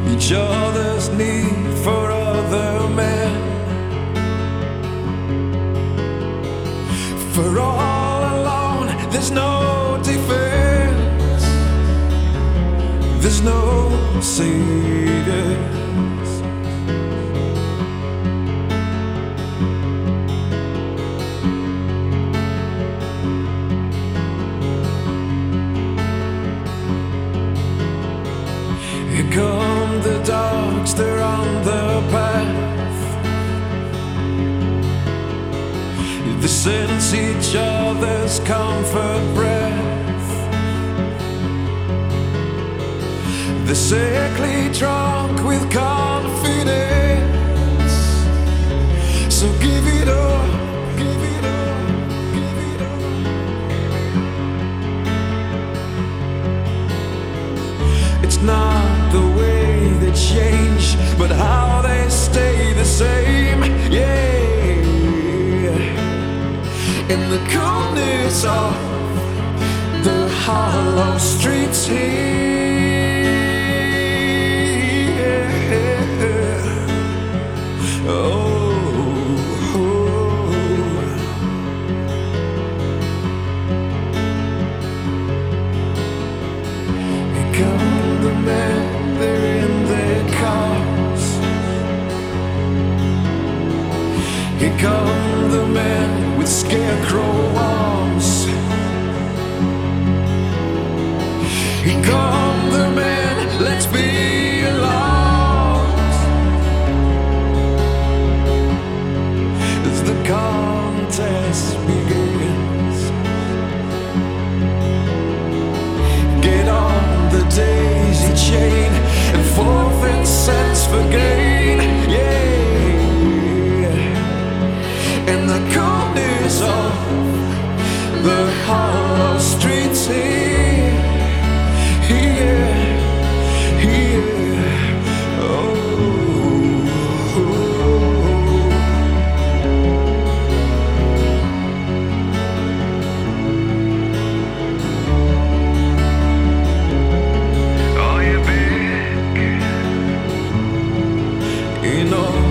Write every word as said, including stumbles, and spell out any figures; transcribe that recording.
each other's need for other men. For all alone, there's no defense, there's no saving. Here come the dogs, they're on the path. They sense each other's comfort breath. They're sickly drunk with confidence. So give it up, give it up, give it up. It's not the way they change, but how they stay the same, yeah. In the coolness of the hollow streets here, oh, oh. Here come the men, they're in their cars. Here come the men with scarecrow arms. Here come the men, let's be alarmed. As the contest begins, get on the daisy chain and forfeit cents for gain, yeah. In the coolness of the hollow streets here, here, here, oh, oh. Are you big? You know